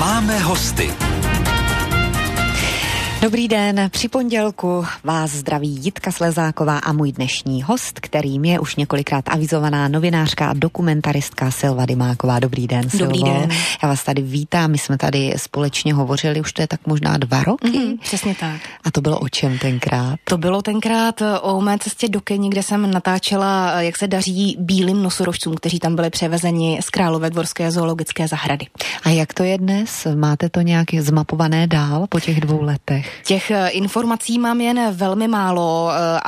Máme hosty. Dobrý den, při pondělku vás zdraví Jitka Slezáková a můj dnešní host, kterým je už několikrát avizovaná novinářka a dokumentaristka Silva Dymáková. Dobrý den, Silvo. Dobrý den. Já vás tady vítám, my jsme tady společně hovořili, už to je tak možná 2 roky. Přesně tak. A to bylo o čem tenkrát? To bylo tenkrát o mé cestě do Keni, kde jsem natáčela, jak se daří bílým nosorožcům, kteří tam byli převezeni z Královédvorské zoologické zahrady. A jak to je dnes? Máte to nějak zmapované dál po těch 2 letech? Těch informací mám jen velmi málo,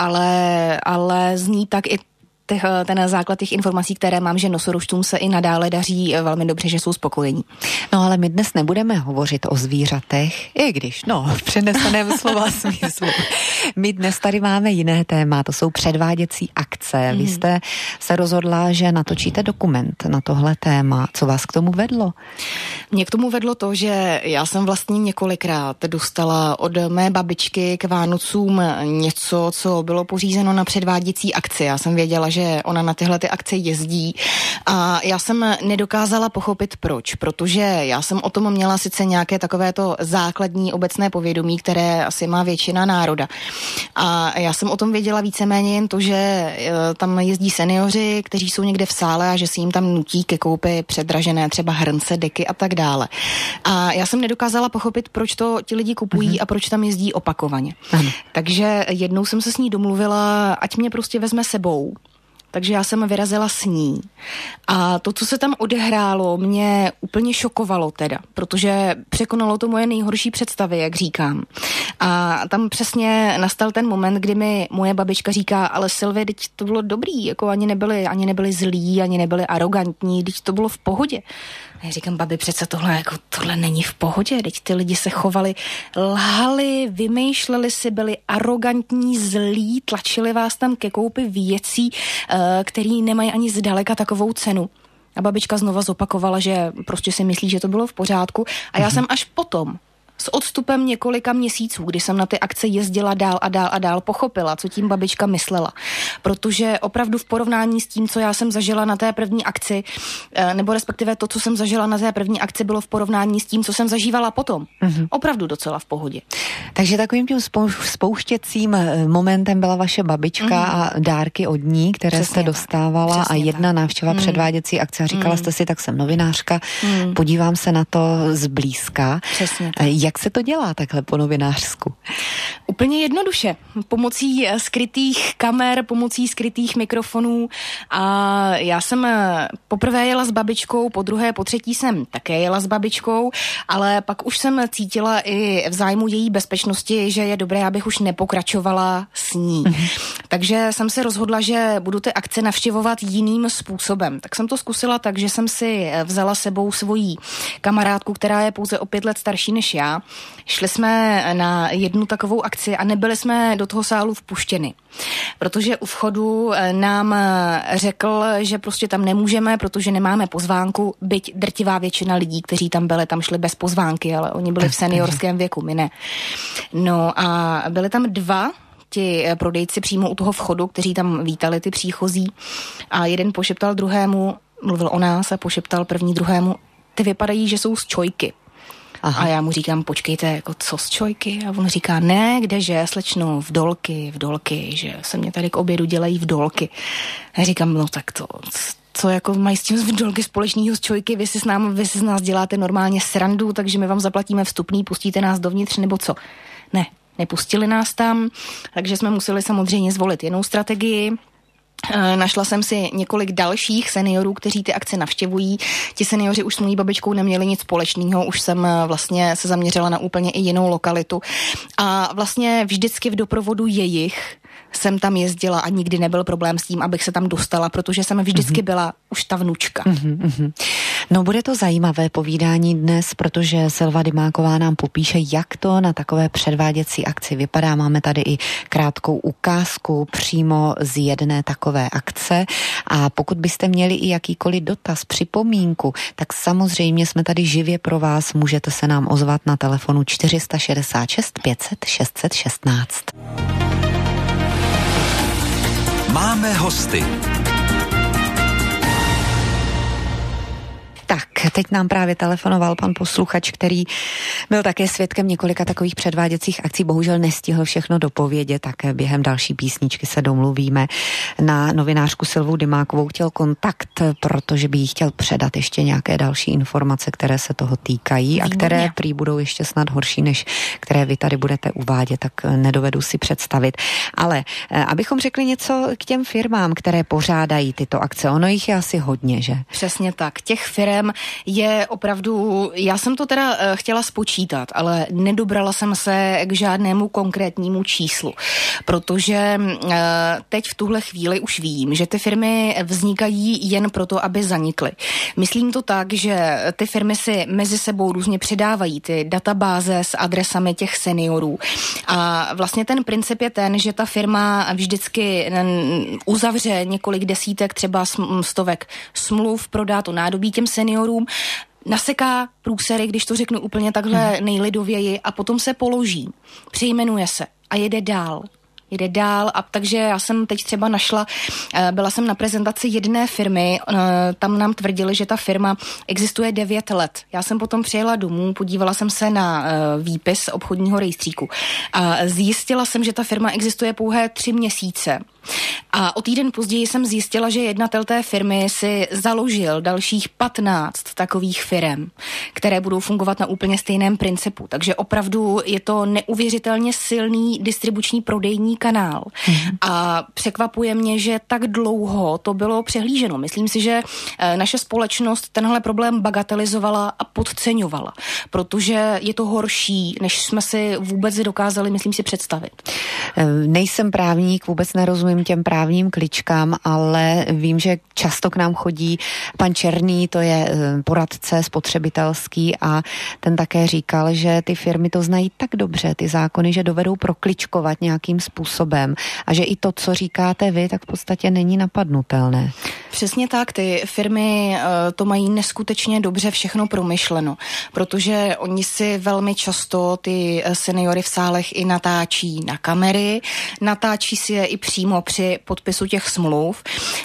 ale zní tak i ten základ těch informací, které mám, že nosorožcům se i nadále daří velmi dobře, že jsou spokojení. No ale my dnes nebudeme hovořit o zvířatech, i když, v přeneseném slova smyslu. My dnes tady máme jiné téma, to jsou předváděcí akce. Vy jste se rozhodla, že natočíte dokument na tohle téma. Co vás k tomu vedlo? Mě k tomu vedlo to, že já jsem vlastně několikrát dostala od mé babičky k Vánocům něco, co bylo pořízeno na předváděcí akci. Já jsem věděla, že ona na tyhle ty akce jezdí a já jsem nedokázala pochopit proč, protože já jsem o tom měla sice nějaké takovéto základní obecné povědomí, které asi má většina národa. A já jsem o tom věděla víceméně jen to, že tam jezdí seniori, kteří jsou někde v sále a že si jim tam nutí ke koupi předražené třeba hrnce, deky a tak dále. A já jsem nedokázala pochopit, proč to ti lidi kupují a proč tam jezdí opakovaně. Takže jednou jsem se s ní domluvila, ať mě prostě vezme sebou. Takže já jsem vyrazila s ní. A to, co se tam odehrálo, mě úplně šokovalo teda, protože překonalo to moje nejhorší představy, jak říkám. A tam přesně nastal ten moment, kdy mi moje babička říká, ale Silvie, teď to bylo dobrý, jako ani nebyli zlí, ani nebyli arrogantní, teď to bylo v pohodě. A já říkám, babi, přece tohle není v pohodě, teď ty lidi se chovali, lhali, vymýšleli si, byli arrogantní, zlí, tlačili vás tam ke koupi věcí, který nemají ani zdaleka takovou cenu. A babička znova zopakovala, že prostě si myslí, že to bylo v pořádku. A já jsem až potom, s odstupem několika měsíců, kdy jsem na ty akce jezdila dál a dál, pochopila, co tím babička myslela. Protože opravdu v porovnání s tím, co já jsem zažila na té první akci, nebo respektive to, co jsem zažila na té první akci, bylo v porovnání s tím, co jsem zažívala potom. Opravdu docela v pohodě. Takže takovým tím spouštěcím momentem byla vaše babička a dárky od ní, které jste dostávala a jedna návštěva předváděcí akce. A říkala jste si, tak jsem novinářka, podívám se na to zblízka. Přesně tak. Jak se to dělá takhle po novinářsku? Úplně jednoduše. Pomocí skrytých kamer, pomocí skrytých mikrofonů. A já jsem poprvé jela s babičkou, po druhé, po třetí jsem také jela s babičkou, ale pak už jsem cítila i v zájmu její bezpečnosti, že je dobré, abych už nepokračovala s ní. Takže jsem se rozhodla, že budu ty akce navštěvovat jiným způsobem. Tak jsem to zkusila tak, že jsem si vzala sebou svoji kamarádku, která je pouze o 5 let starší než já. Šli jsme na jednu takovou akci a nebyli jsme do toho sálu vpuštěni. Protože u vchodu nám řekl, že prostě tam nemůžeme, protože nemáme pozvánku, byť drtivá většina lidí, kteří tam byli, tam šli bez pozvánky, ale oni byli v seniorském věku, my ne. No a byli tam 2 ti prodejci přímo u toho vchodu, kteří tam vítali ty příchozí a jeden pošeptal druhému, mluvil o nás a pošeptal první druhému, ty vypadají, že jsou z Čojky. Aha. A já mu říkám, počkejte, jako co z Čojky? A on říká, ne, kdeže, slečno, v dolky, že se mě tady k obědu dělají v dolky. A já říkám, no tak to, co jako mají s tím v dolky společného z Čojky, vy si z nás děláte normálně srandu, takže my vám zaplatíme vstupný, pustíte nás dovnitř, nebo co? Ne, nepustili nás tam, takže jsme museli samozřejmě zvolit jinou strategii. Našla jsem si několik dalších seniorů, kteří ty akce navštěvují. Ti seniori už s mojí babičkou neměli nic společného, už jsem vlastně se zaměřila na úplně i jinou lokalitu. A vlastně vždycky v doprovodu jejich jsem tam jezdila a nikdy nebyl problém s tím, abych se tam dostala, protože jsem vždycky byla už ta vnučka. No bude to zajímavé povídání dnes, protože Silva Dymáková nám popíše, jak to na takové předváděcí akci vypadá. Máme tady i krátkou ukázku přímo z jedné takové akce a pokud byste měli i jakýkoliv dotaz, připomínku, tak samozřejmě jsme tady živě pro vás, můžete se nám ozvat na telefonu 466 500 616. Máme hosty. Tak, teď nám právě telefonoval pan posluchač, který byl také svědkem několika takových předváděcích akcí. Bohužel nestihl všechno dopovědět, tak během další písničky se domluvíme. Na novinářku Silvu Dymákovou chtěl kontakt, protože by jí chtěl předat ještě nějaké další informace, které se toho týkají a které prý budou ještě snad horší, než které vy tady budete uvádět, tak nedovedu si představit. Ale abychom řekli něco k těm firmám, které pořádají tyto akce. Ono jich je asi hodně, že? Přesně tak. Těch firem je opravdu, já jsem to teda chtěla spočítat, ale nedobrala jsem se k žádnému konkrétnímu číslu, protože teď v tuhle chvíli už vím, že ty firmy vznikají jen proto, aby zanikly. Myslím to tak, že ty firmy si mezi sebou různě předávají ty databáze s adresami těch seniorů a vlastně ten princip je ten, že ta firma vždycky uzavře několik desítek, třeba stovek smluv, prodá to nádobí těm seniorům, naseká průsery, když to řeknu úplně takhle nejlidověji, a potom se položí, přejmenuje se a jede dál a takže já jsem teď třeba našla, byla jsem na prezentaci jedné firmy, tam nám tvrdili, že ta firma existuje 9 let. Já jsem potom přijela domů, podívala jsem se na výpis obchodního rejstříku a zjistila jsem, že ta firma existuje pouhé 3 měsíce. A o týden později jsem zjistila, že jednatel té firmy si založil dalších 15 takových firem, které budou fungovat na úplně stejném principu. Takže opravdu je to neuvěřitelně silný distribuční prodejní kanál. A překvapuje mě, že tak dlouho to bylo přehlíženo. Myslím si, že naše společnost tenhle problém bagatelizovala a podceňovala, protože je to horší, než jsme si vůbec dokázali, myslím si, představit. Nejsem právník, vůbec nerozumím těm právním kličkám, ale vím, že často k nám chodí pan Černý, to je poradce spotřebitelský, a ten také říkal, že ty firmy to znají tak dobře, ty zákony, že dovedou prokličkovat nějakým způsobem a že i to, co říkáte vy, tak v podstatě není napadnutelné. Přesně tak, ty firmy to mají neskutečně dobře všechno promyšleno, protože oni si velmi často ty seniory v sálech i natáčí na kamery, natáčí si je i přímo při podpisu těch smluv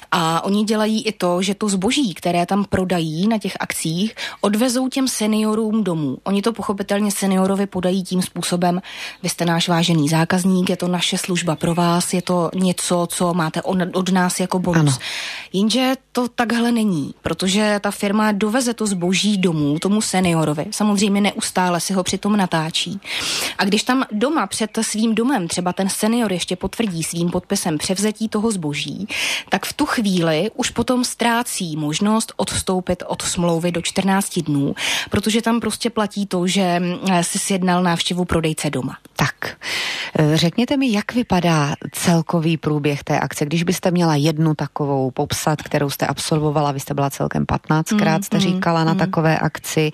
a oni dělají i to, že to zboží, které tam prodají na těch akcích, odvezou těm seniorům domů. Oni to pochopitelně seniorovi podají tím způsobem: vy jste náš vážený zákazník, je to naše služba pro vás, je to něco, co máte od nás jako bonus. Ano. Jenže to takhle není, protože ta firma doveze to zboží domů tomu seniorovi. Samozřejmě neustále si ho přitom natáčí. A když tam doma před svým domem třeba ten senior ještě potvrdí svým podpisem převzetí toho zboží, tak v tu chvíli už potom ztrácí možnost odstoupit od smlouvy do 14 dnů, protože tam prostě platí to, že si sjednal návštěvu prodejce doma. Tak, řekněte mi, jak vypadá celkový průběh té akce, když byste měla jednu takovou popsat, kterou jste absolvovala, vy jste byla celkem 15krát, jste říkala, na takové akci.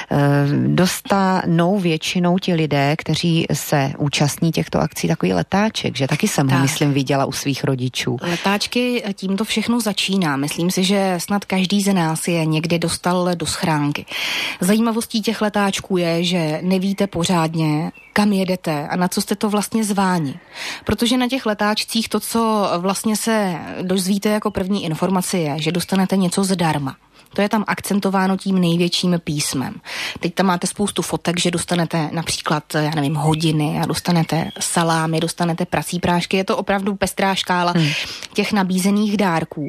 Dostanou většinou ti lidé, kteří se účastní těchto akcí, takový letáček, že taky jsem ho, myslím, viděla u svých rodičů. Letáčky, tím to všechno začíná. Myslím si, že snad každý z nás je někdy dostal do schránky. Zajímavostí těch letáčků je, že nevíte pořádně, kam jedete a na co jste to vlastně zváni. Protože na těch letáčcích to, co vlastně se dozvíte jako první informaci, je, že dostanete něco zdarma. To je tam akcentováno tím největším písmem. Teď tam máte spoustu fotek, že dostanete například, já nevím, hodiny a dostanete salámy, dostanete prací prášky. Je to opravdu pestrá škála těch nabízených dárků.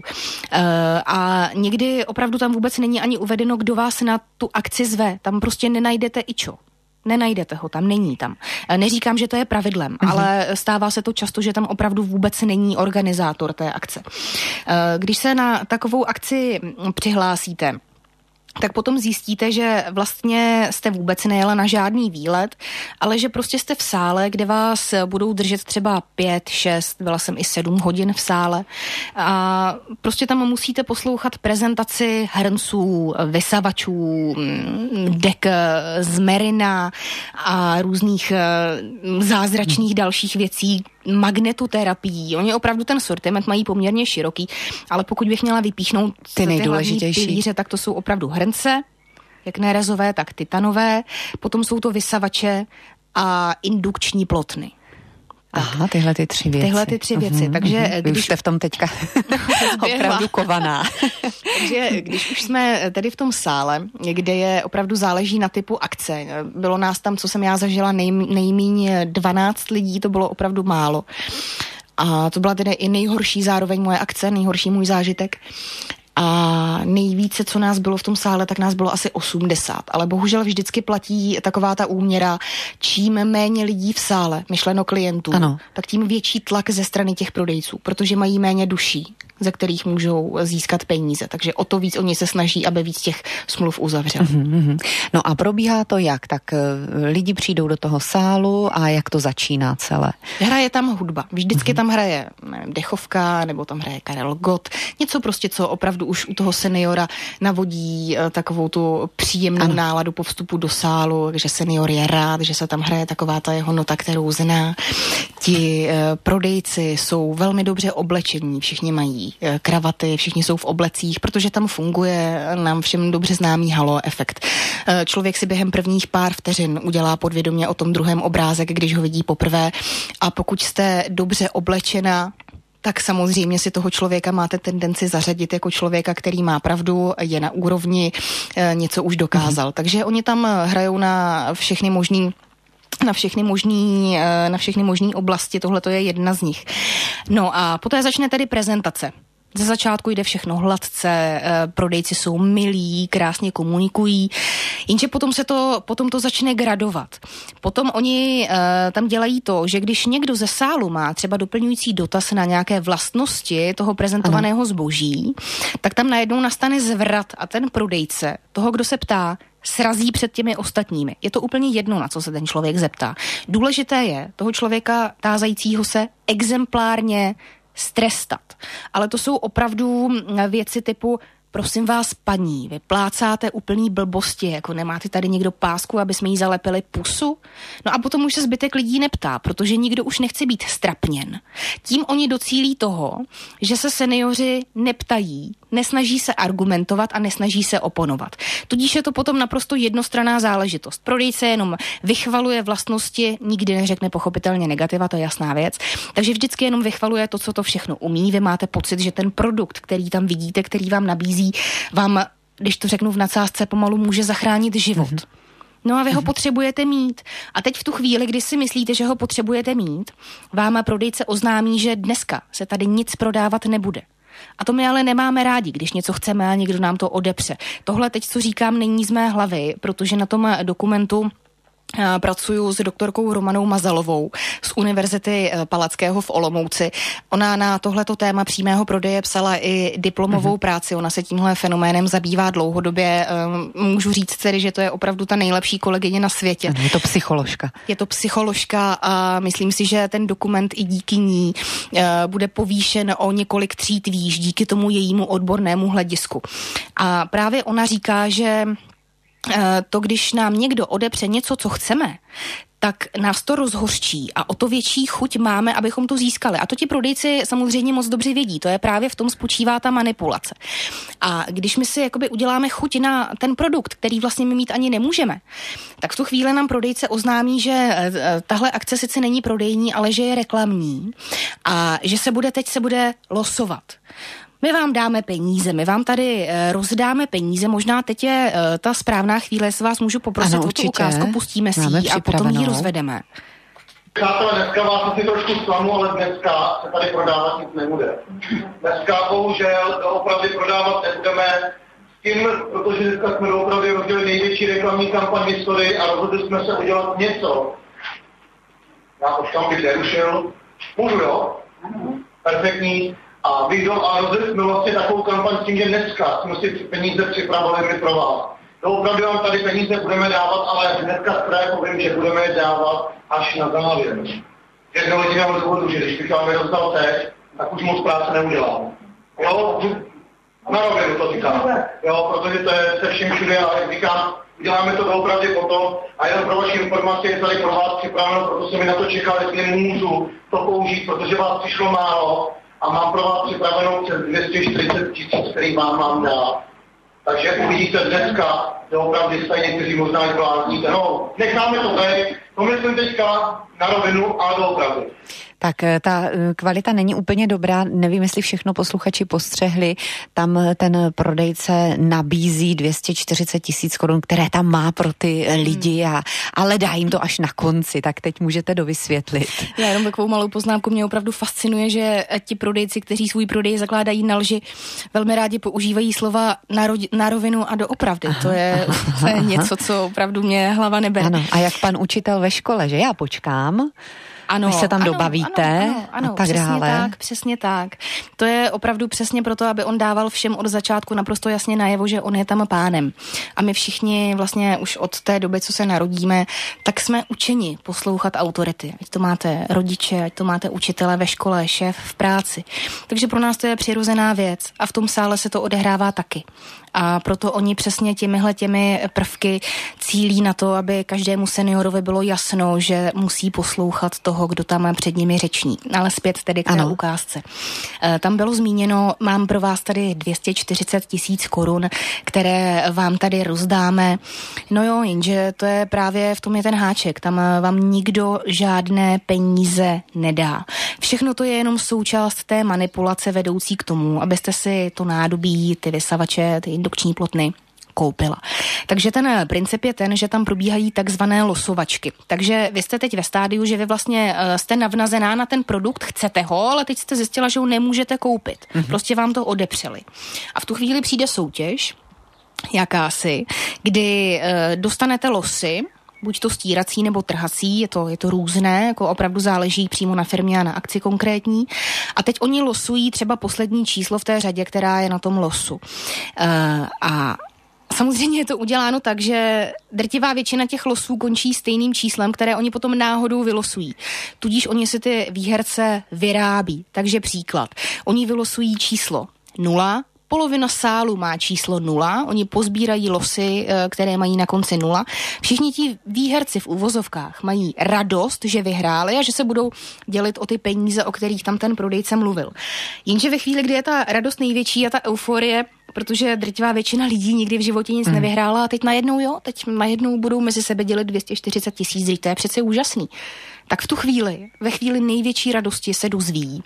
A někdy opravdu tam vůbec není ani uvedeno, kdo vás na tu akci zve. Tam prostě nenajdete ičo. Nenajdete ho tam, není tam. Neříkám, že to je pravidlem, ale stává se to často, že tam opravdu vůbec není organizátor té akce. Když se na takovou akci přihlásíte, tak potom zjistíte, že vlastně jste vůbec nejela na žádný výlet, ale že prostě jste v sále, kde vás budou držet třeba 5, 6, byla jsem i 7 hodin v sále a prostě tam musíte poslouchat prezentaci hrnců, vysavačů, dek z merina a různých zázračných dalších věcí, magnetoterapií. Oni opravdu ten sortiment mají poměrně široký, ale pokud bych měla vypíchnout ty nejdůležitější pilíře, tak to jsou opravdu hrnce, jak nerezové, tak titanové, potom jsou to vysavače a indukční plotny. Aha, tyhle ty 3 věci. Tyhle ty 3 věci. Takže vy už jste v tom teďka opravdu kovaná. Takže když už jsme tedy v tom sále, kde je opravdu záleží na typu akce. Bylo nás tam, co jsem já zažila, nejméně 12 lidí, to bylo opravdu málo. A to byla tedy i nejhorší zároveň moje akce, nejhorší můj zážitek. A nejvíce, co nás bylo v tom sále, tak nás bylo asi 80. Ale bohužel vždycky platí taková ta úměra, čím méně lidí v sále, myšleno klientů, tak tím větší tlak ze strany těch prodejců, protože mají méně duší, ze kterých můžou získat peníze. Takže o to víc oni se snaží, aby víc těch smluv uzavřeli. No a probíhá to jak? Tak lidi přijdou do toho sálu a jak to začíná celé? Hraje tam hudba. Vždycky tam hraje dechovka, nebo tam hraje Karel Gott. Něco prostě, co opravdu už u toho seniora navodí takovou tu příjemnou náladu po vstupu do sálu, že senior je rád, že se tam hraje taková ta jeho nota, kterou zná. Ti prodejci jsou velmi dobře oblečení, všichni mají kravaty, všichni jsou v oblecích, protože tam funguje nám všem dobře známý halo efekt. Člověk si během prvních pár vteřin udělá podvědomě o tom druhém obrázek, když ho vidí poprvé, a pokud jste dobře oblečena, tak samozřejmě si toho člověka máte tendenci zařadit jako člověka, který má pravdu, je na úrovni, něco už dokázal. Takže oni tam hrajou na všechny možné oblasti, tohle to je jedna z nich. No a poté začne tedy prezentace. Ze začátku jde všechno hladce, prodejci jsou milí, krásně komunikují, jenže potom to začne gradovat. Potom oni tam dělají to, že když někdo ze sálu má třeba doplňující dotaz na nějaké vlastnosti toho prezentovaného zboží, tak tam najednou nastane zvrat a ten prodejce, toho, kdo se ptá, srazí před těmi ostatními. Je to úplně jedno, na co se ten člověk zeptá. Důležité je toho člověka tázajícího se exemplárně strestat. Ale to jsou opravdu věci typu: prosím vás, paní, vy plácáte úplný blbosti, jako nemáte tady někdo pásku, aby jsme jí zalepili pusu? No a potom už se zbytek lidí neptá, protože nikdo už nechce být strapněn. Tím oni docílí toho, že se seniori neptají, nesnaží se argumentovat a nesnaží se oponovat. Tudíž je to potom naprosto jednostranná záležitost. Prodejce jenom vychvaluje vlastnosti, nikdy neřekne pochopitelně negativa, to je jasná věc. Takže vždycky jenom vychvaluje to, co to všechno umí. Vy máte pocit, že ten produkt, který tam vidíte, který vám nabízí, vám, když to řeknu v nadsázce, pomalu může zachránit život. No a vy ho potřebujete mít. A teď v tu chvíli, kdy si myslíte, že ho potřebujete mít, vám prodejce oznámí, že dneska se tady nic prodávat nebude. A to my ale nemáme rádi, když něco chceme a někdo nám to odepře. Tohle teď, co říkám, není z mé hlavy, protože na tom dokumentu pracuju s doktorkou Romanou Mazalovou z Univerzity Palackého v Olomouci. Ona na tohleto téma přímého prodeje psala i diplomovou práci. Ona se tímhle fenoménem zabývá dlouhodobě. Můžu říct tedy, že to je opravdu ta nejlepší kolegyně na světě. Je to psycholožka. Je to psycholožka a myslím si, že ten dokument i díky ní bude povýšen o několik tříd výš díky tomu jejímu odbornému hledisku. A právě ona říká, že to, když nám někdo odepře něco, co chceme, tak nás to rozhořčí a o to větší chuť máme, abychom to získali. A to ti prodejci samozřejmě moc dobře vědí. To je právě v tom spočívá ta manipulace. A když my si jakoby uděláme chuť na ten produkt, který vlastně my mít ani nemůžeme, tak v tu chvíli nám prodejce oznámí, že tahle akce sice není prodejní, ale že je reklamní a že teď se bude losovat. My vám dáme peníze, my vám tady rozdáme peníze, možná teď je ta správná chvíle, jestli vás můžu poprosit o tu ukázku, pustíme si ji a potom ji rozvedeme. Přátelé, dneska vás asi trošku zklamu, ale dneska se tady prodávat nic nebude. Dneska bohužel opravdu prodávat nebudeme s tím, protože dneska jsme opravdu rozdělili největší reklamní kampaň v historii a rozhodli jsme se udělat něco. Já už tam bych nerušil. Můžu, jo? Perfektní. A rozhodli jsme vlastně takovou kampaň s tím, že dneska jsme si peníze připravili my pro vás. To opravdu vám tady peníze budeme dávat, ale dneska právě povím, že budeme je dávat až na závěr. Jednou jediném důvodu, že když bych vám je rozdal teď, tak už moc práce neudělám. Jo, na rovinu to říkám. Jo, protože to je se vším všude a jak říkám, uděláme to opravdu potom a jenom pro vaši informaci je tady pro vás připraveno, proto jsem mi na to čekal, jestli můžu to použít, protože vás přišlo málo. A mám pro vás připravenou přes 240 000, který vám mám dát. Takže uvidíte dneska, doopravdy jste někteří možná i blázníte. No, necháme to tady, to myslím teďka na rovinu a doopravdy. Tak ta kvalita není úplně dobrá, nevím, jestli všechno posluchači postřehli, tam ten prodejce nabízí 240 000 korun, které tam má pro ty lidi, ale dá jim to až na konci, tak teď můžete dovysvětlit. Já jenom takovou malou poznámku, mě opravdu fascinuje, že ti prodejci, kteří svůj prodej zakládají na lži, velmi rádi používají slova na rovinu a doopravdy. To je něco, co opravdu mě hlava nebere. Ano, a jak pan učitel ve škole, že já počkám, ano, až se tam dobavíte ano, a tak dále. Přesně tak. To je opravdu přesně proto, aby on dával všem od začátku naprosto jasně najevo, že on je tam pánem. A my všichni vlastně už od té doby, co se narodíme, tak jsme učeni poslouchat autority. Ať to máte rodiče, ať to máte učitele ve škole, šéf v práci. Takže pro nás to je přirozená věc a v tom sále se to odehrává taky. A proto oni přesně těmi prvky cílí na to, aby každému seniorovi bylo jasno, že musí poslouchat toho, kdo tam před nimi řeční. Ale zpět tedy k té ukázce. Tam bylo zmíněno, mám pro vás tady 240 000 korun, které vám tady rozdáme. No jo, jenže to je právě, v tom je ten háček. Tam vám nikdo žádné peníze nedá. Všechno to je jenom součást té manipulace vedoucí k tomu, abyste si to nádobí, ty vysavače, ty indukční plotny koupila. Takže ten princip je ten, že tam probíhají takzvané losovačky. Takže vy jste teď ve stádiu, že vy vlastně jste navnazená na ten produkt, chcete ho, ale teď jste zjistila, že ho nemůžete koupit. Prostě vám to odepřeli. A v tu chvíli přijde soutěž, jakási, kdy dostanete losy, buď to stírací nebo trhací, je to různé, jako opravdu záleží přímo na firmě a na akci konkrétní. A teď oni losují třeba poslední číslo v té řadě, která je na tom losu. A samozřejmě je to uděláno tak, že drtivá většina těch losů končí stejným číslem, které oni potom náhodou vylosují. Tudíž oni si ty výherce vyrábí. Takže příklad. Oni vylosují číslo 0, polovina sálu má číslo 0, oni pozbírají losy, které mají na konci 0. Všichni ti výherci v uvozovkách mají radost, že vyhráli a že se budou dělit o ty peníze, o kterých tam ten prodejce mluvil. Jenže ve chvíli, kdy je ta radost největší a ta euforie, protože drtivá většina lidí nikdy v životě nic nevyhrála a teď najednou budou mezi sebe dělit 240 000, to je přece úžasný. Tak v tu chvíli, ve chvíli největší radosti se dozví,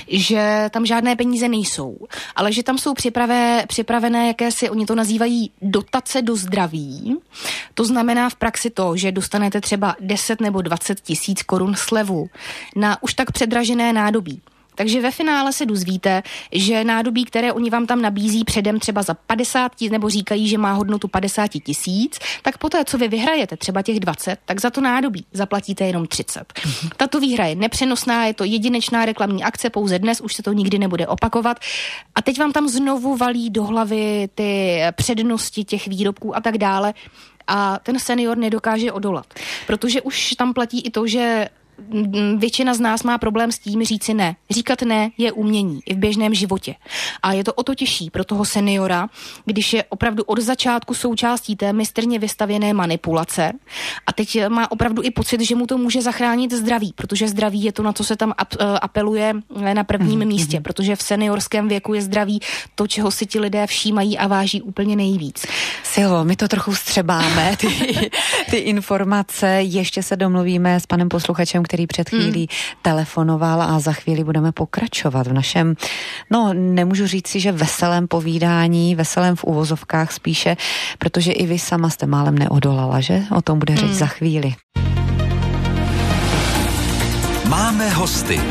že tam žádné peníze nejsou, ale že tam jsou připravené jakési, oni to nazývají dotace do zdraví. To znamená v praxi to, že dostanete třeba 10 nebo 20 000 korun slevu na už tak předražené nádobí. Takže ve finále se dozvíte, že nádobí, které oni vám tam nabízí předem třeba za 50 000, nebo říkají, že má hodnotu 50 000, tak poté, co vy vyhrajete třeba těch 20, tak za to nádobí zaplatíte jenom 30. Tato výhra je nepřenosná, je to jedinečná reklamní akce, pouze dnes, už se to nikdy nebude opakovat. A teď vám tam znovu valí do hlavy ty přednosti těch výrobků a tak dále. A ten senior nedokáže odolat. Protože už tam platí i to, že většina z nás má problém s tím říci ne. Říkat ne je umění i v běžném životě. A je to o to těžší pro toho seniora, když je opravdu od začátku součástí té mistrně vystavěné manipulace a teď má opravdu i pocit, že mu to může zachránit zdraví, protože zdraví je to, na co se tam apeluje na prvním místě, protože v seniorském věku je zdraví to, čeho si ti lidé všímají a váží úplně nejvíc. Silvo, my to trochu střebáme, ty informace, ještě se domluvíme s panem posluchačem, který před chvílí telefonoval a za chvíli budeme pokračovat v našem, nemůžu říct si, že veselém povídání, veselém v uvozovkách spíše, protože i vy sama jste málem neodolala, že? O tom bude řeč za chvíli. Máme hosty.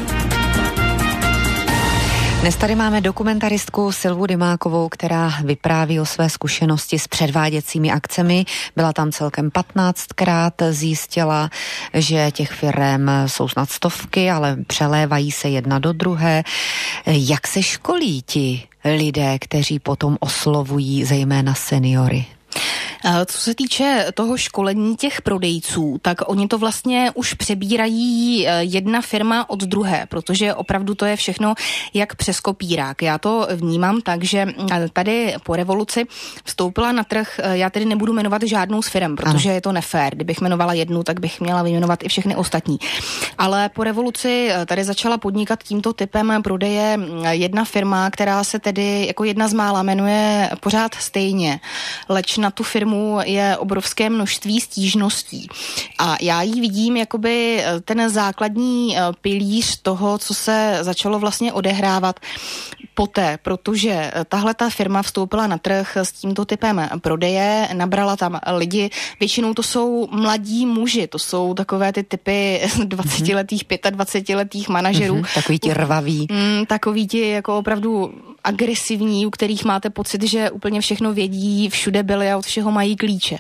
Dnes tady máme dokumentaristku Silvu Dymákovou, která vypráví o své zkušenosti s předváděcími akcemi. Byla tam celkem 15krát, zjistila, že těch firem jsou snad stovky, ale přelévají se jedna do druhé. Jak se školí ti lidé, kteří potom oslovují zejména seniory? Co se týče toho školení těch prodejců, tak oni to vlastně už přebírají jedna firma od druhé, protože opravdu to je všechno jak přes kopírák. Já to vnímám tak, že tady po revoluci vstoupila na trh, já tedy nebudu jmenovat žádnou z firem, protože je to nefér. Kdybych jmenovala jednu, tak bych měla vyjmenovat i všechny ostatní. Ale po revoluci tady začala podnikat tímto typem prodeje jedna firma, která se tedy jako jedna z mála jmenuje pořád stejně, leč na tu firmu je obrovské množství stížností. A já jí vidím jakoby ten základní pilíř toho, co se začalo vlastně odehrávat poté, protože tahle ta firma vstoupila na trh s tímto typem prodeje, nabrala tam lidi, většinou to jsou mladí muži, to jsou takové ty typy 20letých, 25letých manažerů. Takový ti rvaví. Takový ti jako opravdu agresivní, u kterých máte pocit, že úplně všechno vědí, všude byli a od všeho mají klíče.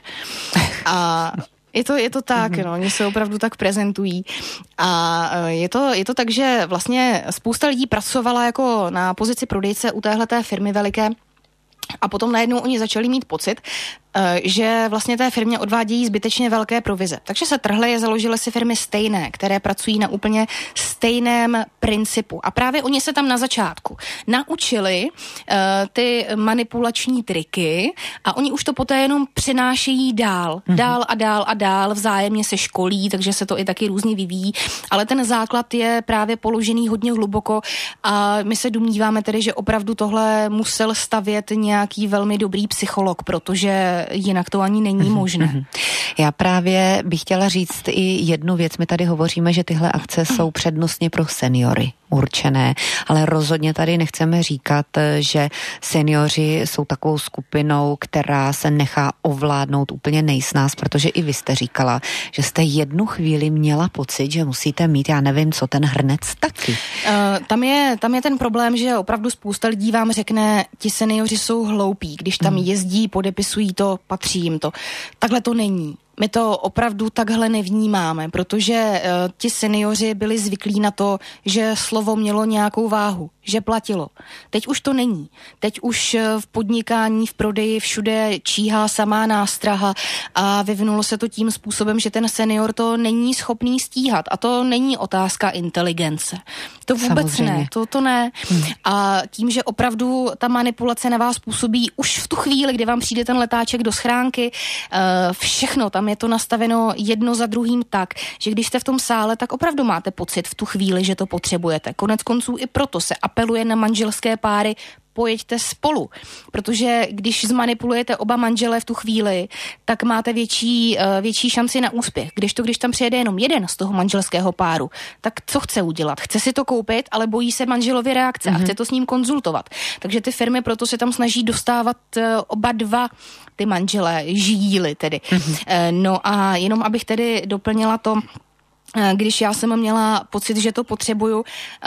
A je to tak, no, oni se opravdu tak prezentují. A je to tak, že vlastně spousta lidí pracovala jako na pozici prodejce u téhleté firmy veliké a potom najednou oni začali mít pocit, že vlastně té firmě odvádějí zbytečně velké provize. Takže se trhly a založily si firmy stejné, které pracují na úplně stejném principu. A právě oni se tam na začátku naučili ty manipulační triky a oni už to poté jenom přenášejí dál a dál, vzájemně se školí, takže se to i taky různě vyvíjí. Ale ten základ je právě položený hodně hluboko a my se domníváme tedy, že opravdu tohle musel stavět nějaký velmi dobrý psycholog, protože jinak to ani není možné. Já právě bych chtěla říct i jednu věc. My tady hovoříme, že tyhle akce jsou přednostně pro seniory určené, ale rozhodně tady nechceme říkat, že seniori jsou takovou skupinou, která se nechá ovládnout úplně nejsnáz, protože i vy jste říkala, že jste jednu chvíli měla pocit, že musíte mít, já nevím, co ten hrnec taky. Tam je ten problém, že opravdu spousta lidí vám řekne, ti seniori jsou hloupí, když tam jezdí, podepisují to, patří jim to. Takhle to není. My to opravdu takhle nevnímáme, protože ti seniori byli zvyklí na to, že slovo mělo nějakou váhu, že platilo. Teď už to není. Teď už v podnikání, v prodeji všude číhá samá nástraha a vyvinulo se to tím způsobem, že ten senior to není schopný stíhat. A to není otázka inteligence. To vůbec samozřejmě ne. To ne. A tím, že opravdu ta manipulace na vás působí už v tu chvíli, kdy vám přijde ten letáček do schránky, všechno, tam je to nastaveno jedno za druhým tak, že když jste v tom sále, tak opravdu máte pocit v tu chvíli, že to potřebujete. Konec konců i proto se apeluje na manželské páry, pojeďte spolu, protože když zmanipulujete oba manžele v tu chvíli, tak máte větší šanci na úspěch. Když tam přijede jenom jeden z toho manželského páru, tak co chce udělat? Chce si to koupit, ale bojí se manželově reakce a chce to s ním konzultovat. Takže ty firmy proto se tam snaží dostávat oba dva ty manželé, žijí-li tedy. No a jenom abych tedy doplnila to, když já jsem měla pocit, že to potřebuju,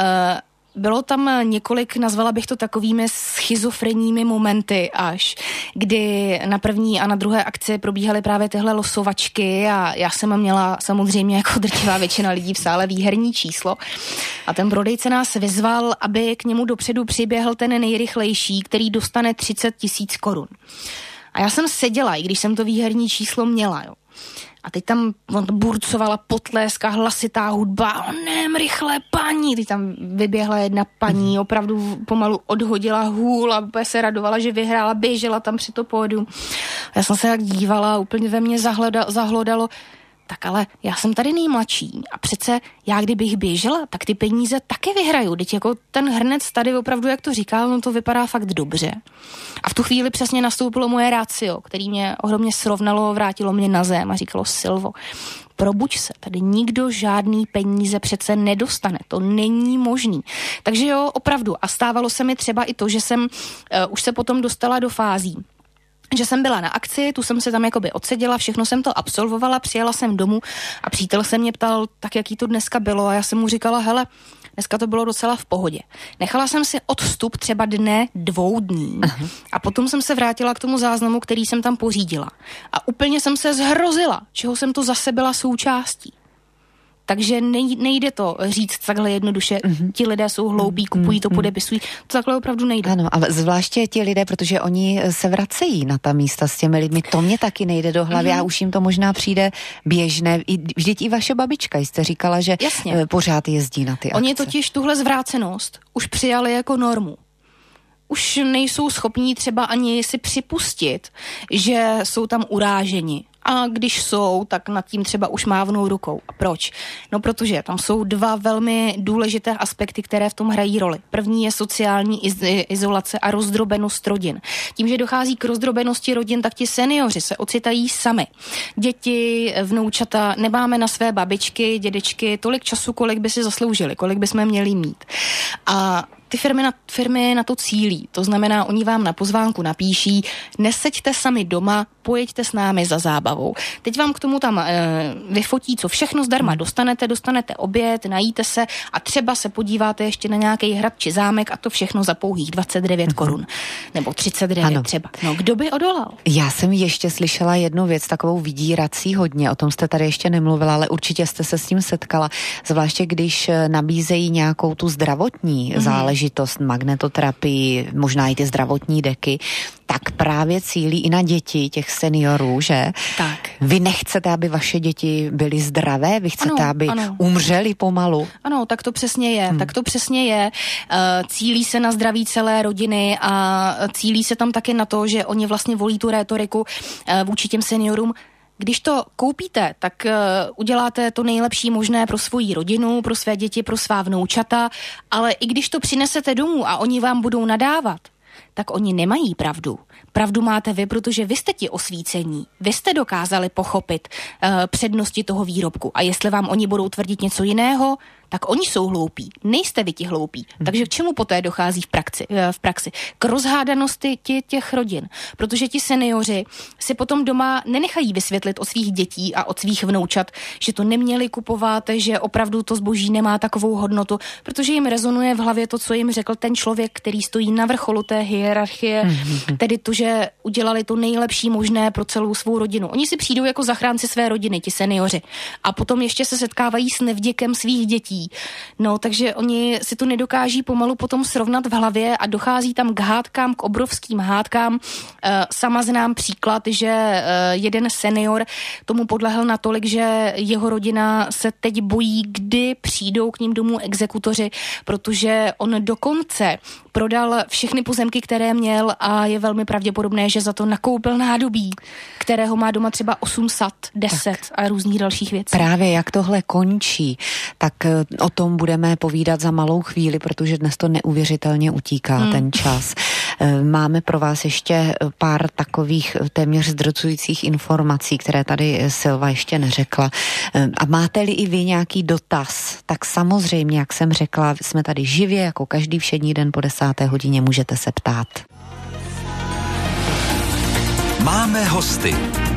bylo tam několik, nazvala bych to takovými schizofrenními momenty až, kdy na první a na druhé akci probíhaly právě tyhle losovačky a já jsem měla samozřejmě jako drtivá většina lidí v sále výherní číslo a ten prodejce nás vyzval, aby k němu dopředu přiběhl ten nejrychlejší, který dostane 30 000 korun. A já jsem seděla, i když jsem to výherní číslo měla, jo. A teď tam burcovala potlesk a hlasitá hudba. Rychle, paní! Teď tam vyběhla jedna paní, opravdu pomalu odhodila hůl a se radovala, že vyhrála, běžela tam při to pódium. Já jsem se tak dívala, úplně ve mně zahlodalo. Tak ale já jsem tady nejmladší a přece já kdybych běžela, tak ty peníze taky vyhraju. Teď jako ten hrnec tady opravdu, jak to říká, no to vypadá fakt dobře. A v tu chvíli přesně nastoupilo moje ratio, který mě ohromně srovnalo, vrátilo mě na zem a říkalo: Silvo, probuď se, tady nikdo žádný peníze přece nedostane, to není možný. Takže jo, opravdu. A stávalo se mi třeba i to, že jsem už se potom dostala do fází, že jsem byla na akci, tu jsem se tam jakoby odseděla, všechno jsem to absolvovala, přijela jsem domů a přítel se mě ptal, tak jaký to dneska bylo a já jsem mu říkala, hele, dneska to bylo docela v pohodě. Nechala jsem si odstup třeba dne 2 dní a potom jsem se vrátila k tomu záznamu, který jsem tam pořídila. A úplně jsem se zhrozila, čeho jsem to zase byla součástí. Takže nejde to říct takhle jednoduše, ti lidé jsou hloupí, kupují to, podepisují, to takhle opravdu nejde. Ano, a zvláště ti lidé, protože oni se vracejí na ta místa s těmi lidmi, to mě taky nejde do hlavy a už jim to možná přijde běžné. Vždyť i vaše babička, jste říkala, že pořád jezdí na ty akce. Oni totiž tuhle zvrácenost už přijali jako normu. Už nejsou schopní třeba ani si připustit, že jsou tam uráženi. A když jsou, tak nad tím třeba už mávnou rukou. A proč? No protože tam jsou dva velmi důležité aspekty, které v tom hrají roli. První je sociální izolace a rozdrobenost rodin. Tím, že dochází k rozdrobenosti rodin, tak ti seniori se ocitají sami. Děti, vnoučata, nemáme na své babičky, dědečky tolik času, kolik by si zasloužili, kolik bychom měli mít. A ty firmy na to cílí. To znamená, oni vám na pozvánku napíší, neseďte sami doma, pojeďte s námi za zábavou. Teď vám k tomu tam vyfotí, co všechno zdarma dostanete oběd, najíte se a třeba se podíváte ještě na nějaký hrad či zámek a to všechno za pouhých 29 korun. Nebo 39 ano. Třeba. No, kdo by odolal? Já jsem ještě slyšela jednu věc, takovou vydírací hodně, o tom jste tady ještě nemluvila, ale určitě jste se s tím setkala, zvláště když nabízejí nějakou tu zdravotní záležitost, magnetoterapii, možná i ty zdravotní deky, tak právě cílí i na děti těch seniorů, že? Tak. Vy nechcete, aby vaše děti byly zdravé? Vy chcete, aby umřeli pomalu? Ano, tak to přesně je. Tak to přesně je. Cílí se na zdraví celé rodiny a cílí se tam taky na to, že oni vlastně volí tu rétoriku vůči těm seniorům. Když to koupíte, tak uděláte to nejlepší možné pro svoji rodinu, pro své děti, pro svá vnoučata, ale i když to přinesete domů a oni vám budou nadávat, tak oni nemají pravdu. Pravdu máte vy, protože vy jste ti osvícení. Vy jste dokázali pochopit přednosti toho výrobku. A jestli vám oni budou tvrdit něco jiného, tak oni jsou hloupí. Nejste vy ti hloupí. Takže k čemu poté dochází v praxi? K rozhádanosti těch rodin. Protože ti seniori si potom doma nenechají vysvětlit od svých dětí a od svých vnoučat, že to neměli kupovat, že opravdu to zboží nemá takovou hodnotu, protože jim rezonuje v hlavě to, co jim řekl ten člověk, který stojí na vrcholu té hierarchie, tedy to, že udělali to nejlepší možné pro celou svou rodinu. Oni si přijdou jako zachránci své rodiny, ti seniori. A potom ještě se setkávají s nevděkem svých dětí. No, takže oni si to nedokáží pomalu potom srovnat v hlavě a dochází tam k hádkám, k obrovským hádkám. Sama znám příklad, že jeden senior tomu podlehl natolik, že jeho rodina se teď bojí, kdy přijdou k ním domů exekutoři, protože on dokonce prodal všechny pozemky, které měl a je velmi pravděpodobné, že za to nakoupil nádobí, kterého má doma třeba 810 a různých dalších věcí. Právě jak tohle končí, tak o tom budeme povídat za malou chvíli, protože dnes to neuvěřitelně utíká ten čas. Máme pro vás ještě pár takových téměř zdrcujících informací, které tady Silva ještě neřekla. A máte-li i vy nějaký dotaz, tak samozřejmě, jak jsem řekla, jsme tady živě, jako každý všední den po 10. hodině, můžete se ptát. Máme hosty.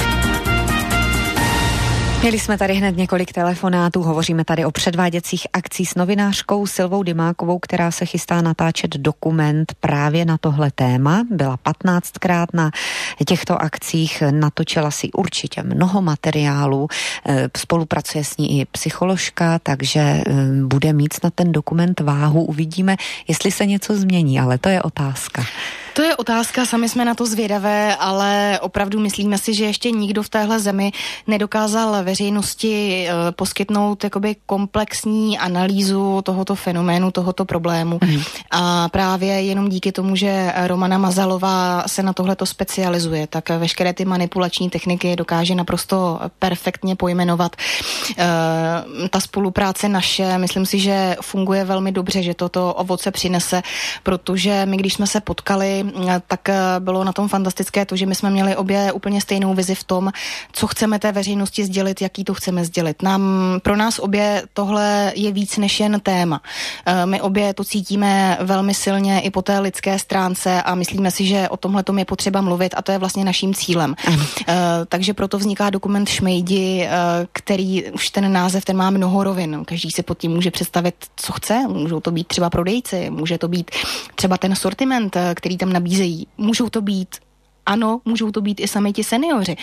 Měli jsme tady hned několik telefonátů, hovoříme tady o předváděcích akcích s novinářkou Silvou Dymákovou, která se chystá natáčet dokument právě na tohle téma. Byla 15krát na těchto akcích, natočila si určitě mnoho materiálů, spolupracuje s ní i psycholožka, takže bude mít snad ten dokument váhu. Uvidíme, jestli se něco změní, ale to je otázka. To je otázka, sami jsme na to zvědavé, ale opravdu myslíme si, že ještě nikdo v téhle zemi nedokázal veřejnosti poskytnout jakoby komplexní analýzu tohoto fenoménu, tohoto problému. A právě jenom díky tomu, že Romana Mazalová se na tohleto specializuje, tak veškeré ty manipulační techniky dokáže naprosto perfektně pojmenovat. Ta spolupráce naše, myslím si, že funguje velmi dobře, že toto ovoce přinese, protože my, když jsme se potkali, tak bylo na tom fantastické to, že my jsme měli obě úplně stejnou vizi v tom, co chceme té veřejnosti sdělit, jaký to chceme sdělit. Pro nás obě tohle je víc než jen téma. My obě to cítíme velmi silně i po té lidské stránce a myslíme si, že o tomhletom je potřeba mluvit a to je vlastně naším cílem. Takže proto vzniká dokument Šmejdi, který už ten název, ten má mnoho rovin. Každý si pod tím může představit, co chce. Můžou to být třeba prodejci, může to být třeba ten sortiment, který tam nabízejí. Můžou to být Ano, můžou to být i sami ti seniori.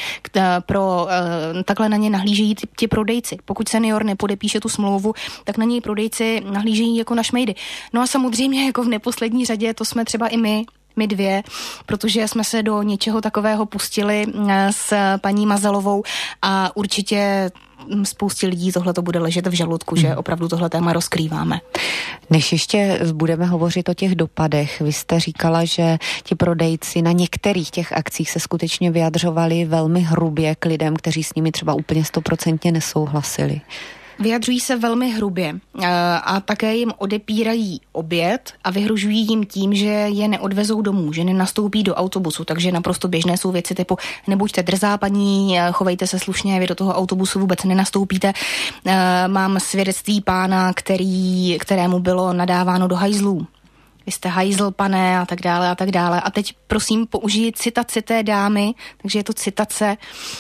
Takhle na ně nahlížejí ti prodejci. Pokud senior nepodepíše tu smlouvu, tak na něj prodejci nahlížejí jako na šmejdy. No a samozřejmě jako v neposlední řadě to jsme třeba i my dvě, protože jsme se do něčeho takového pustili s paní Mazalovou a určitě spoustě lidí tohle to bude ležet v žaludku, že opravdu tohle téma rozkrýváme. Než ještě budeme hovořit o těch dopadech, vy jste říkala, že ti prodejci na některých těch akcích se skutečně vyjadřovali velmi hrubě k lidem, kteří s nimi třeba úplně 100% nesouhlasili. Vyjadřují se velmi hrubě a také jim odepírají oběd a vyhrožují jim tím, že je neodvezou domů, že nenastoupí do autobusu, takže naprosto běžné jsou věci typu nebuďte drzá paní, chovejte se slušně, vy do toho autobusu vůbec nenastoupíte. Mám svědectví pána, kterému bylo nadáváno do hajzlů. Vy jste hajzl, pane, a tak dále, a tak dále. A teď prosím použiji citaci té dámy, takže je to citace.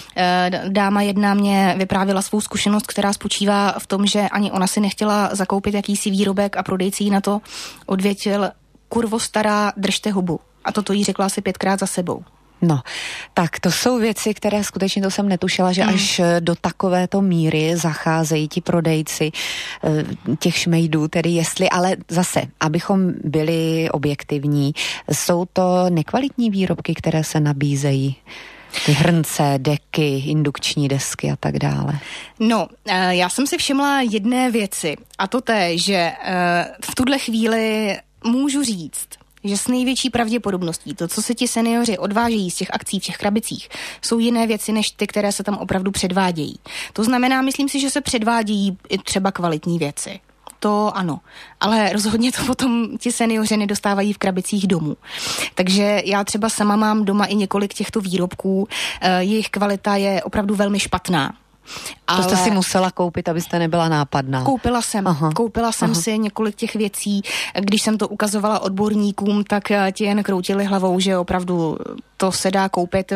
Dáma jedna mě vyprávila svou zkušenost, která spočívá v tom, že ani ona si nechtěla zakoupit jakýsi výrobek a prodejci jí na to odvětil: kurvo stará, držte hubu. A toto jí řekla asi 5krát za sebou. No, tak to jsou věci, které skutečně, to jsem netušila, že až do takovéto míry zacházejí ti prodejci těch šmejdů, tedy jestli, ale zase, abychom byli objektivní, jsou to nekvalitní výrobky, které se nabízejí? Ty hrnce, deky, indukční desky a tak dále. No, já jsem si všimla jedné věci, a to té, že v tuhle chvíli můžu říct, že s největší pravděpodobností to, co se ti seniori odvážejí z těch akcí v těch krabicích, jsou jiné věci než ty, které se tam opravdu předvádějí. To znamená, myslím si, že se předvádějí i třeba kvalitní věci. To ano, ale rozhodně to potom ti seniori nedostávají v krabicích domů. Takže já třeba sama mám doma i několik těchto výrobků, jejich kvalita je opravdu velmi špatná. To jste si musela koupit, abyste nebyla nápadná. Koupila jsem si několik těch věcí. Když jsem to ukazovala odborníkům, tak ti jen kroutili hlavou, že opravdu to se dá koupit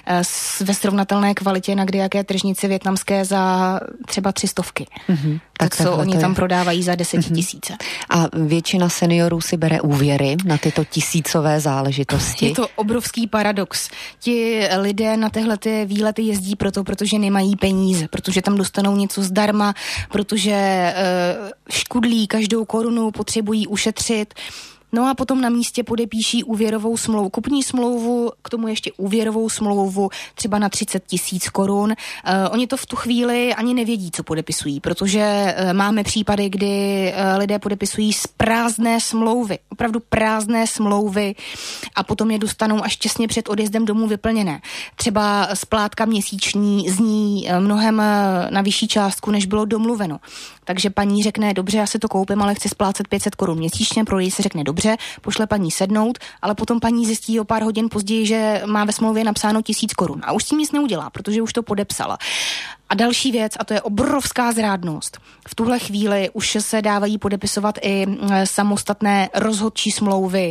ve srovnatelné kvalitě na kdejaké tržnici vietnamské za třeba 300. Tak co oni tam prodávají za 10 000. A většina seniorů si bere úvěry na tyto tisícové záležitosti. Je to obrovský paradox. Ti lidé na tyhle ty výlety jezdí protože nemají peníze, protože tam dostanou něco zdarma, protože škudlí každou korunu, potřebují ušetřit. No a potom na místě podepíší úvěrovou smlouvu, kupní smlouvu, k tomu ještě úvěrovou smlouvu třeba na 30 000 korun. Oni to v tu chvíli ani nevědí, co podepisují, protože máme případy, kdy lidé podepisují prázdné smlouvy, opravdu prázdné smlouvy a potom je dostanou až těsně před odjezdem domů vyplněné. Třeba splátka měsíční zní mnohem na vyšší částku, než bylo domluveno. Takže paní řekne, dobře, já si to koupím, ale chci splácet 500 korun měsíčně, prodejce řekne, dobře, pošle paní sednout, ale potom paní zjistí o pár hodin později, že má ve smlouvě napsáno 1000 korun a už s tím nic neudělá, protože už to podepsala. A další věc, a to je obrovská zrádnost. V tuhle chvíli už se dávají podepisovat i samostatné rozhodčí smlouvy.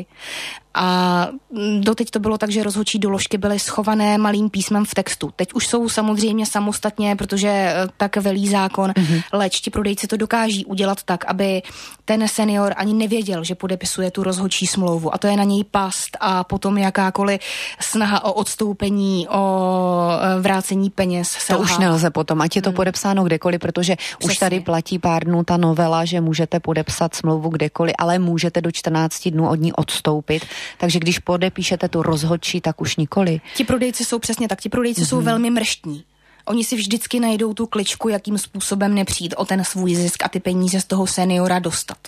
A doteď to bylo tak, že rozhodčí doložky byly schované malým písmem v textu. Teď už jsou samozřejmě samostatně, protože tak velí zákon, leč ti prodejci to dokáží udělat tak, aby ten senior ani nevěděl, že podepisuje tu rozhodčí smlouvu. A to je na něj past a potom jakákoliv snaha o odstoupení, o vrácení peněz selhává. To už nelze potom, ať je to podepsáno kdekoliv, protože přesně. Už tady platí pár dnů ta novela, že můžete podepsat smlouvu kdekoliv, ale můžete do 14 dnů od ní odstoupit. Takže když podepíšete tu rozhodčí, tak už nikoli. Ti prodejci jsou přesně tak, ti prodejci jsou velmi mrštní. Oni si vždycky najdou tu kličku, jakým způsobem nepřijít o ten svůj zisk a ty peníze z toho seniora dostat.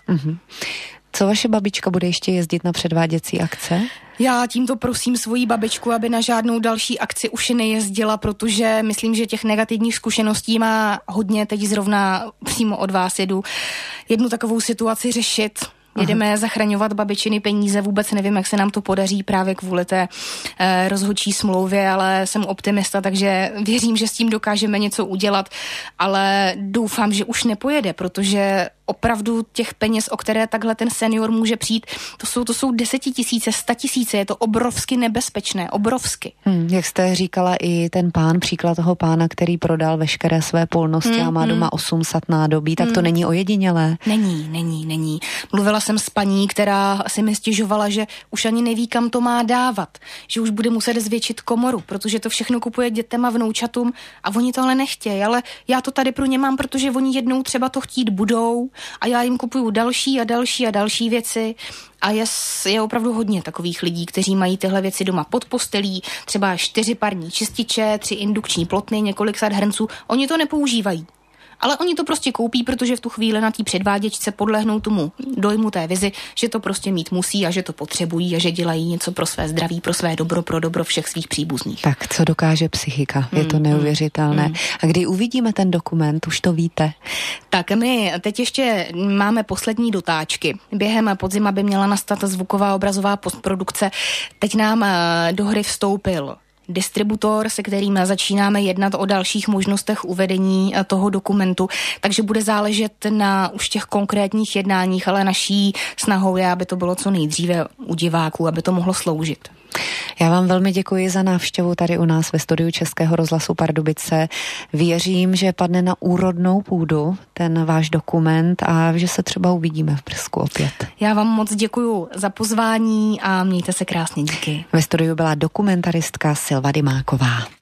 Co vaše babička bude ještě jezdit na předváděcí akce? Já tímto prosím svoji babičku, aby na žádnou další akci už nejezdila, protože myslím, že těch negativních zkušeností má hodně. Teď zrovna přímo od vás jedu jednu takovou situaci řešit. Jedeme zachraňovat babičiny peníze, vůbec nevím, jak se nám to podaří právě kvůli té rozhodčí smlouvě, ale jsem optimista, takže věřím, že s tím dokážeme něco udělat, ale doufám, že už nepojede, protože opravdu těch peněz, o které takhle ten senior může přijít, to jsou 10 000, 100 000, je to obrovsky nebezpečné, obrovsky. Jak jste říkala i ten pán, příklad toho pána, který prodal veškeré své polnosti a má doma 8 sat nádobí, tak to není ojedinělé. Není. Mluvila jsem s paní, která si mi stěžovala, že už ani neví, kam to má dávat, že už bude muset zvětšit komoru, protože to všechno kupuje dětem a vnoučatům a oni to ale nechtějí, ale já to tady pro ně mám, protože oni jednou třeba to chtít budou a já jim kupuju další věci. A je opravdu hodně takových lidí, kteří mají tyhle věci doma pod postelí, třeba 4 parní čističe, 3 indukční plotny, několik sad hrnců. Oni to nepoužívají. Ale oni to prostě koupí, protože v tu chvíli na té předváděčce podlehnou tomu dojmu té vizi, že to prostě mít musí a že to potřebují a že dělají něco pro své zdraví, pro své dobro, pro dobro všech svých příbuzných. Tak co dokáže psychika? Je to neuvěřitelné. A kdy uvidíme ten dokument, už to víte? Tak my teď ještě máme poslední dotáčky. Během podzima by měla nastat zvuková obrazová postprodukce. Teď nám do hry vstoupil distributor, se kterým začínáme jednat o dalších možnostech uvedení toho dokumentu, takže bude záležet na už těch konkrétních jednáních, ale naší snahou je, aby to bylo co nejdříve u diváků, aby to mohlo sloužit. Já vám velmi děkuji za návštěvu tady u nás ve studiu Českého rozhlasu Pardubice. Věřím, že padne na úrodnou půdu ten váš dokument a že se třeba uvidíme v brzku opět. Já vám moc děkuju za pozvání a mějte se krásně, díky. Ve studiu byla dokumentaristka Silva Dymáková.